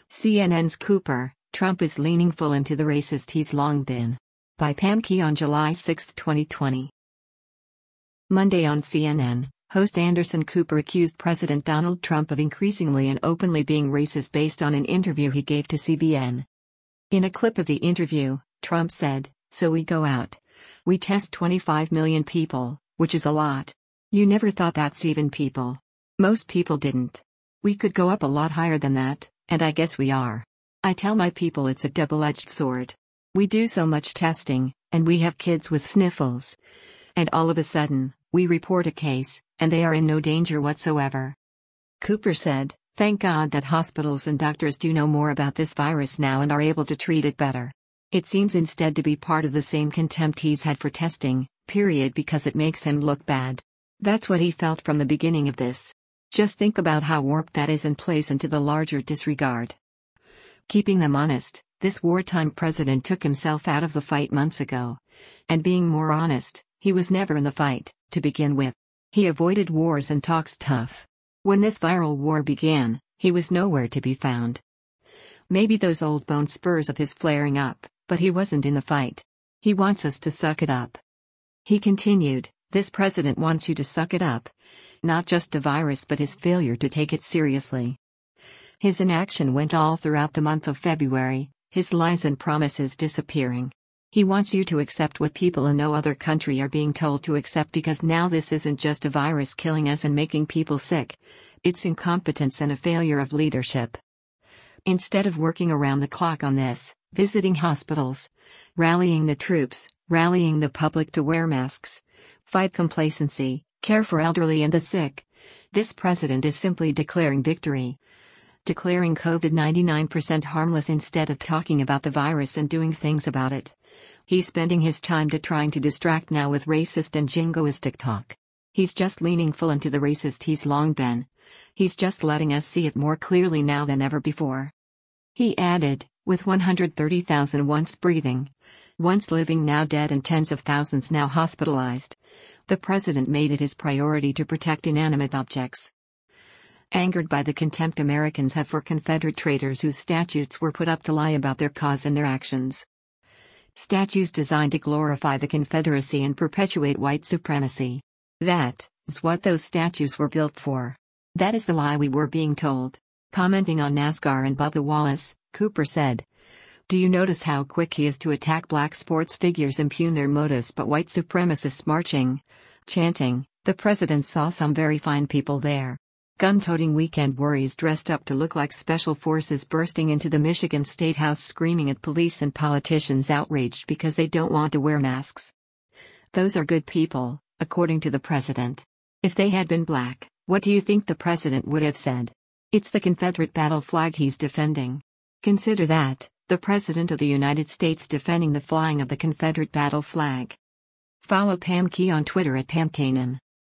CNN's Cooper, Trump is leaning full into the racist he's long been. By Pam Key on July 6, 2020. Monday on CNN, host Anderson Cooper accused President Donald Trump of increasingly and openly being racist based on an interview he gave to CBN. In a clip of the interview, Trump said, "So we go out. We test 25 million people, which is a lot. You never thought that's even people. Most people didn't. We could go up a lot higher than that, and I guess we are. I tell my people it's a double-edged sword. We do so much testing, and we have kids with sniffles. And all of a sudden, we report a case, and they are in no danger whatsoever." Cooper said, "Thank God that hospitals and doctors do know more about this virus now and are able to treat it better. It seems instead to be part of the same contempt he's had for testing, period, because it makes him look bad. That's what he felt from the beginning of this. Just think about how warped that is and plays into the larger disregard." Keeping them honest, this wartime president took himself out of the fight months ago. And being more honest, he was never in the fight, to begin with. He avoided wars and talks tough. When this viral war began, he was nowhere to be found. Maybe those old bone spurs of his flaring up, but he wasn't in the fight. He wants us to suck it up. He continued, "This president wants you to suck it up. Not just the virus but his failure to take it seriously." His inaction went all throughout the month of February, his lies and promises disappearing. He wants you to accept what people in no other country are being told to accept, because now this isn't just a virus killing us and making people sick. It's incompetence and a failure of leadership. Instead of working around the clock on this, visiting hospitals, rallying the troops, rallying the public to wear masks, fight complacency, care for elderly and the sick, this president is simply declaring victory. Declaring COVID-19 harmless instead of talking about the virus and doing things about it. He's spending his time trying to distract now with racist and jingoistic talk. He's just leaning full into the racist he's long been. He's just letting us see it more clearly now than ever before. He added, with 130,000 once breathing, once living now dead and tens of thousands now hospitalized, the president made it his priority to protect inanimate objects. Angered by the contempt Americans have for Confederate traitors whose statues were put up to lie about their cause and their actions. Statues designed to glorify the Confederacy and perpetuate white supremacy. That is what those statues were built for. That is the lie we were being told. Commenting on NASCAR and Bubba Wallace, Cooper said, "Do you notice how quick he is to attack black sports figures, impugn their motives, but white supremacists marching, chanting? The president saw some very fine people there. Gun-toting weekend warriors dressed up to look like special forces bursting into the Michigan State House screaming at police and politicians outraged because they don't want to wear masks. Those are good people, according to the president. If they had been black, what do you think the president would have said? It's the Confederate battle flag he's defending. Consider that, the President of the United States defending the flying of the Confederate battle flag." Follow Pam Key on Twitter at PamKanan.